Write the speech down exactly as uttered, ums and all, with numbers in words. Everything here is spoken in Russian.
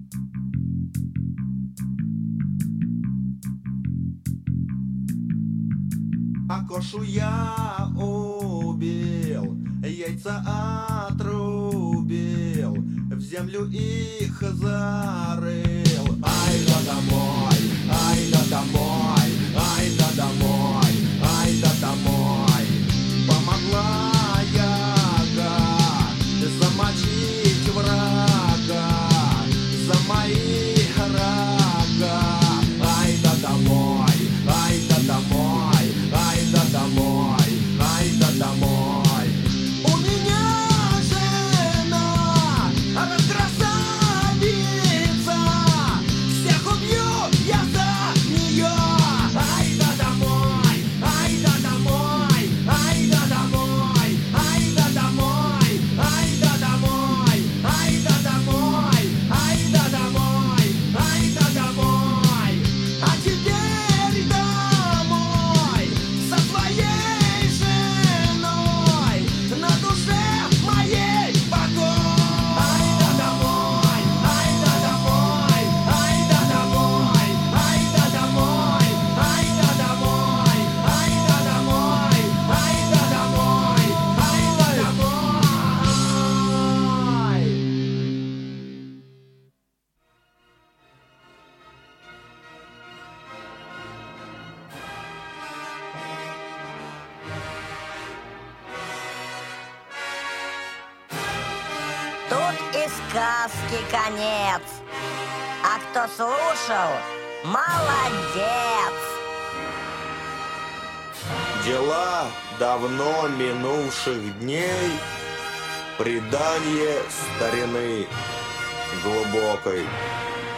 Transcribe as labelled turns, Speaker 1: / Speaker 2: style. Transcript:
Speaker 1: Акошу я убил, яйца отрубил, в землю их зарыл. Ай да домой, ай да домой, ай да домой, ай да домой. Помогла яга замочить врага за мои рога. Ай да домой, ай да домой, ай да домой, ай да домой. У меня жена красавица, всех убью я за нее. Ай да домой, ай да домой, ай да домой, ай да домой, ай да домой, ай да домой, ай да домой, ай да домой. А теперь домой со своей женой, на душе моей покой. Ай да домой, ай да домой, ай да домой, ай да домой, ай да домой, ай да домой, ай да домой, ай да домой.
Speaker 2: Тут и сказки конец. А кто слушал, молодец.
Speaker 1: Дела давно минувших дней, предание старины глубокой.